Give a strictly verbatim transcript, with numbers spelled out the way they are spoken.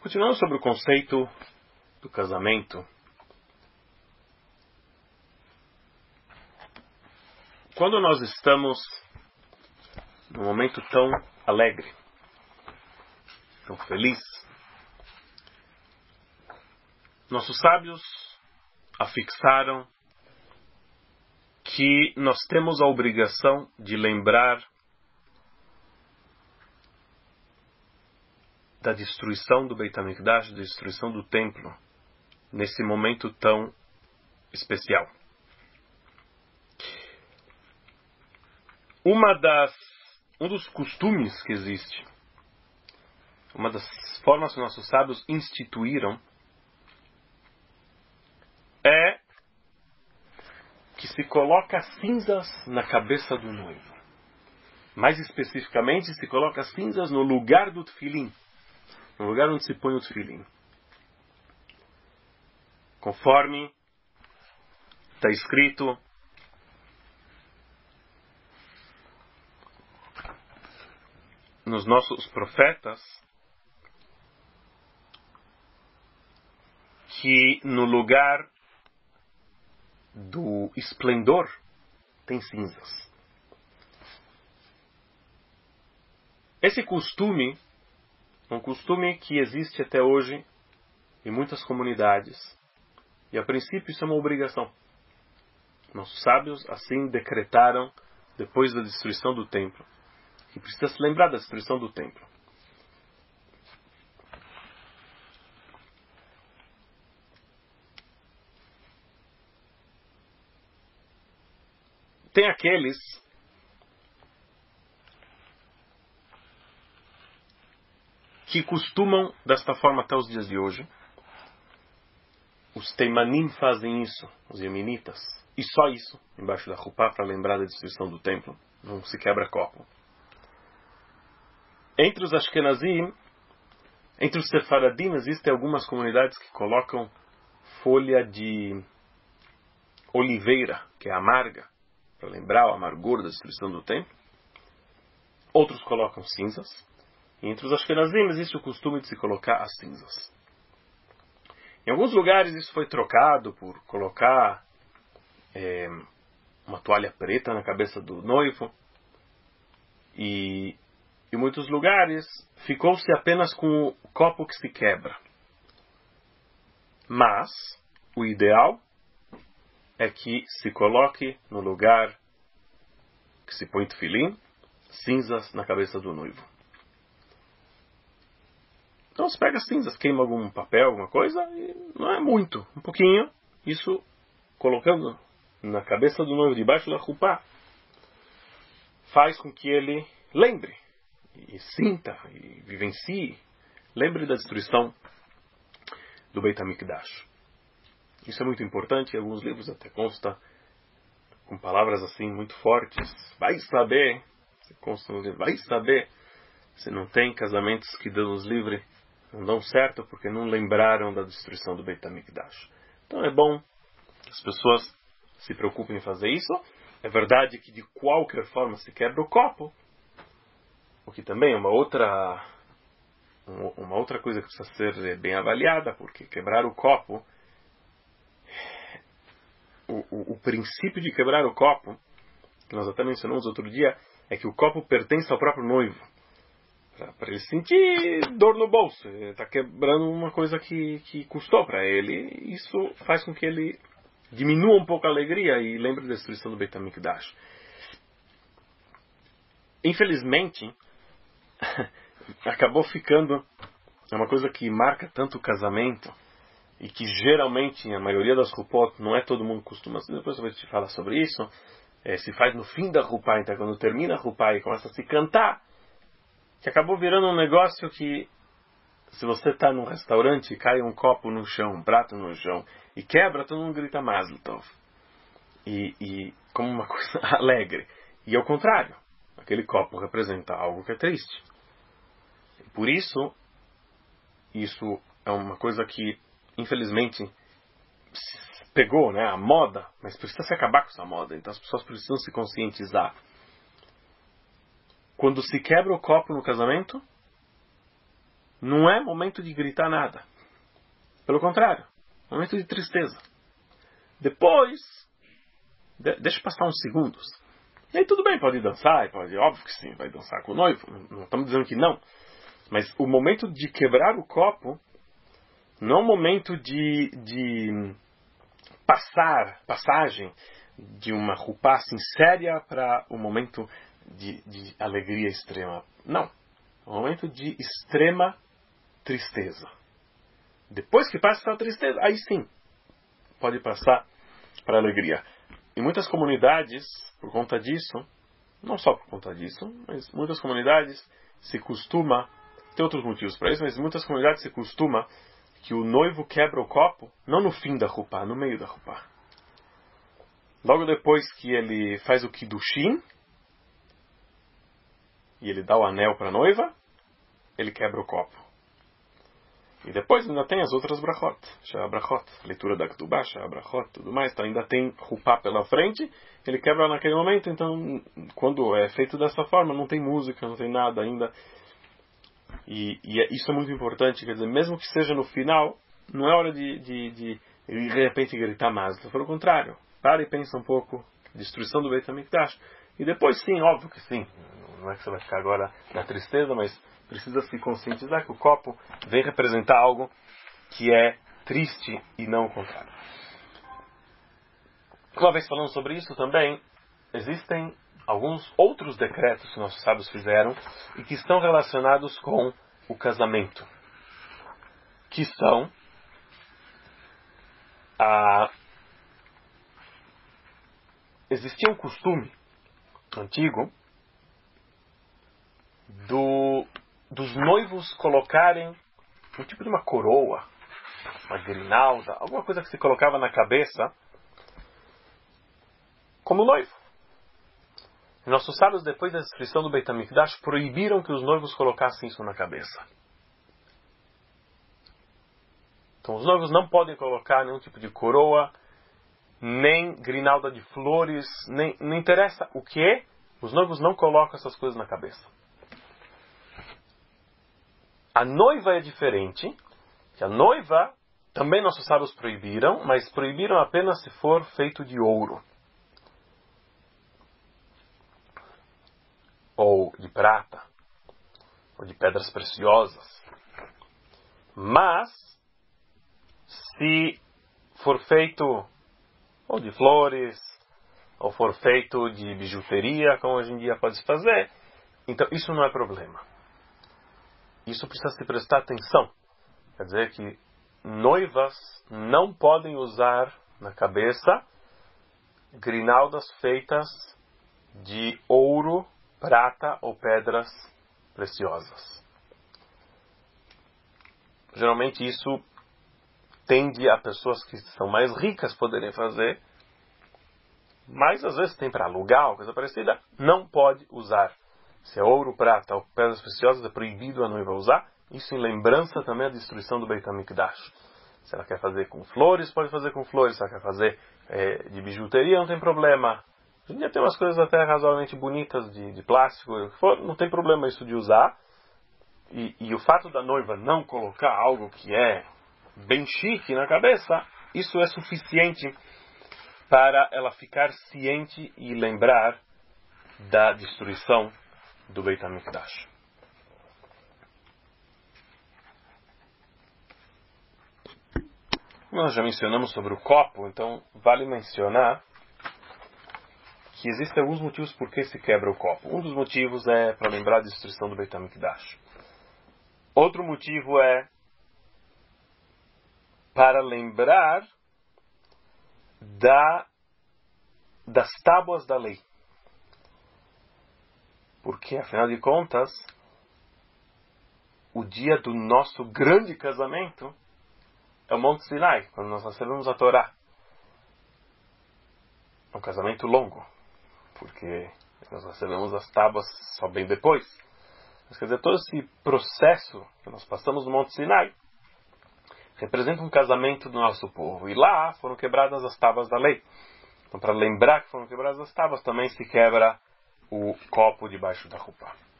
Continuando sobre o conceito do casamento, quando nós estamos num momento tão alegre, tão feliz, nossos sábios afixaram que nós temos a obrigação de lembrar da destruição do Beit HaMikdash, da destruição do templo, nesse momento tão especial. Uma das, um dos costumes que existe, uma das formas que nossos sábios instituíram, é que se coloca cinzas na cabeça do noivo. Mais especificamente, se coloca cinzas no lugar do tefilim, no lugar onde se põe o tefilim. Conforme está escrito nos nossos profetas, que no lugar do esplendor tem cinzas. Esse costume é um costume que existe até hoje em muitas comunidades. E a princípio isso é uma obrigação. Nossos sábios assim decretaram depois da destruição do templo. E precisa se lembrar da destruição do templo. Tem aqueles que costumam desta forma até os dias de hoje. Os Teimanim fazem isso, os Yemenitas, e só isso, embaixo da Rupá, para lembrar da destruição do templo. Não se quebra copo. Entre os Ashkenazim, entre os Sefaradim, existem algumas comunidades que colocam folha de oliveira, que é amarga, para lembrar o amargor da destruição do templo. Outros colocam cinzas. E entre os Ashkenazim existe o costume de se colocar as cinzas. Em alguns lugares isso foi trocado por colocar é, uma toalha preta na cabeça do noivo. E em muitos lugares ficou-se apenas com o copo que se quebra. Mas o ideal é que se coloque no lugar que se põe tefilim, cinzas na cabeça do noivo. Então se pega cinzas, queima algum papel, alguma coisa, e não é muito, um pouquinho. Isso colocando na cabeça do noivo, debaixo da Rupá, faz com que ele lembre, e sinta, e vivencie, lembre da destruição do Beit HaMikdash. Isso é muito importante, em alguns livros até consta com palavras assim muito fortes. Vai saber, consta no livro, vai saber se não tem casamentos que Deus nos livre não dão certo porque não lembraram da destruição do Beit HaMikdash. Então é bom que as pessoas se preocupem em fazer isso. É verdade que de qualquer forma se quebra o copo, o que também é uma outra, uma outra coisa que precisa ser bem avaliada, porque quebrar o copo, o, o, o princípio de quebrar o copo, que nós até mencionamos outro dia, é que o copo pertence ao próprio noivo. Para ele sentir dor no bolso. Ele está quebrando uma coisa que, que custou para ele. Isso faz com que ele diminua um pouco a alegria e lembre da destruição do Beit HaMikdash. Infelizmente, acabou ficando é uma coisa que marca tanto o casamento e que geralmente, a maioria das Rupot, não é todo mundo costuma, depois eu vou te falar sobre isso, é, se faz no fim da Rupá, então quando termina a Rupá e começa a se cantar, que acabou virando um negócio que, se você está num restaurante e cai um copo no chão, um prato no chão, e quebra, todo mundo grita Mazel Tov. E, e como uma coisa alegre. E ao contrário, aquele copo representa algo que é triste. E por isso, isso é uma coisa que, infelizmente, pegou, né, a moda, mas precisa se acabar com essa moda. Então as pessoas precisam se conscientizar. Quando se quebra o copo no casamento, não é momento de gritar nada. Pelo contrário, é momento de tristeza. Depois, de, deixa passar uns segundos. E aí tudo bem, pode dançar, pode, óbvio que sim, vai dançar com o noivo, não estamos dizendo que não. Mas o momento de quebrar o copo não é um momento de, de passar, passagem de uma rupá assim séria para um momento de, de alegria extrema. Não, é um momento de extrema tristeza. Depois que passa essa tristeza, aí sim, pode passar para alegria. Em muitas comunidades, por conta disso, não só por conta disso, mas muitas comunidades se costuma, tem outros motivos para isso, mas em muitas comunidades se costuma que o noivo quebra o copo, não no fim da rupá, no meio da rupá. Logo depois que ele faz o kiddushin, e ele dá o anel para a noiva, ele quebra o copo. E depois ainda tem as outras brachot, Shah brachot, leitura da Ketubah, Shah brachot, tudo mais, então ainda tem rupá pela frente, ele quebra naquele momento, então quando é feito dessa forma, não tem música, não tem nada ainda. E, e isso é muito importante, quer dizer, mesmo que seja no final, não é hora de de, de, de repente gritar mais, pelo contrário, para e pensa um pouco, destruição do Beit HaMikdash, e depois sim, óbvio que sim, não é que você vai ficar agora na tristeza, mas precisa se conscientizar que o copo vem representar algo que é triste e não o contrário. Uma vez falando sobre isso também, existem alguns outros decretos que nossos sábios fizeram e que estão relacionados com o casamento. Que são a... Existia um costume antigo do... dos noivos colocarem um tipo de uma coroa, uma grinalda, alguma coisa que se colocava na cabeça como noivo. E nossos sábios, depois da destruição do Beit HaMikdash, proibiram que os noivos colocassem isso na cabeça. Então os noivos não podem colocar nenhum tipo de coroa, nem grinalda de flores, nem, não interessa o que, os noivos não colocam essas coisas na cabeça. A noiva é diferente, que a noiva também nossos sábios proibiram, mas proibiram apenas se for feito de ouro, ou de prata, ou de pedras preciosas. Mas, se for feito ou de flores, ou for feito de bijuteria, como hoje em dia pode se fazer, então isso não é problema. Isso precisa se prestar atenção. Quer dizer que noivas não podem usar na cabeça grinaldas feitas de ouro, prata ou pedras preciosas. Geralmente isso tende a pessoas que são mais ricas poderem fazer, mas às vezes tem para alugar ou coisa parecida, não pode usar. Se é ouro, prata ou pedras preciosas, é proibido a noiva usar. Isso em lembrança também da destruição do Beit HaMikdash. Se ela quer fazer com flores, pode fazer com flores. Se ela quer fazer é, de bijuteria, não tem problema. Hoje em dia tem umas coisas até razoavelmente bonitas de, de plástico, não tem problema isso de usar. E, e o fato da noiva não colocar algo que é bem chique na cabeça, isso é suficiente para ela ficar ciente e lembrar da destruição do Beit HaMikdash. Como nós já mencionamos sobre o copo, então vale mencionar que existem alguns motivos por que se quebra o copo. Um dos motivos é para lembrar da destruição do Beit HaMikdash. Outro motivo é para lembrar da, das tábuas da lei. Porque, afinal de contas, o dia do nosso grande casamento é o Monte Sinai, quando nós recebemos a Torá. É um casamento longo, porque nós recebemos as tábuas só bem depois. Mas, quer dizer, todo esse processo que nós passamos no Monte Sinai representa um casamento do nosso povo. E lá foram quebradas as tábuas da lei. Então, para lembrar que foram quebradas as tábuas, também se quebra o copo debaixo da roupa.